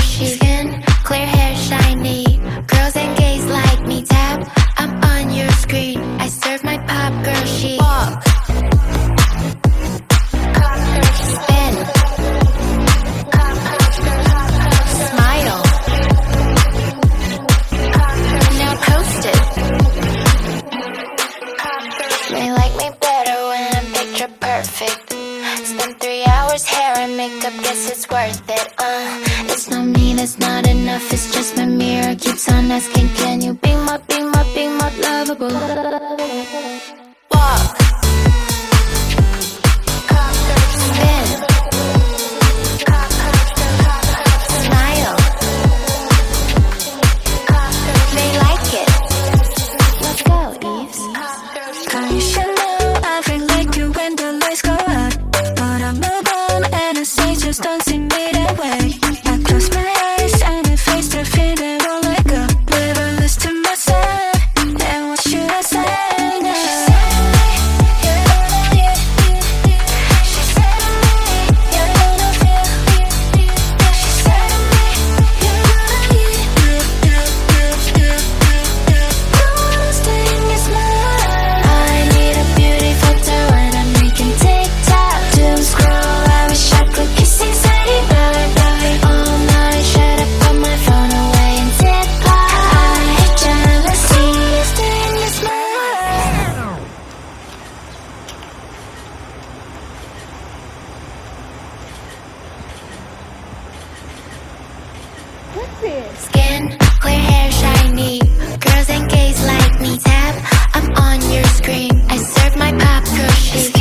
chic. Skin, clear hair, shiny. Girls and gays like me. Tap, I'm on your screen. I serve my pop girl chic. Walk, spin, smile. Now post it. They like me better when I'm picture perfect. Spend 3 hours hair and makeup, guess it's worth it. It's not me, that's not enough. It's just my mirror keeps on asking, can you be more lovable? Walk, spin, smile. They like it. Let's go, Eves. You should know I feel like you when the lights go out, but I move on and I say just don't see me that way. I close my eyes and I face the fear that won't let go. Never listen to myself, and what should I say now? She said to me, you're gonna feel. She said to me, you're gonna Don't stay in your smile. I need a beauty filter when I'm making TikTok. Doom scroll, I wish I could kiss anxiety. Bye. All night, shut up, put my phone away and tip pop. I hate jealousy. Stay in your smile. Skin, clear hair, shiny. Girls and gays like me. Tap, I'm on your screen. I serve my pop girl chic.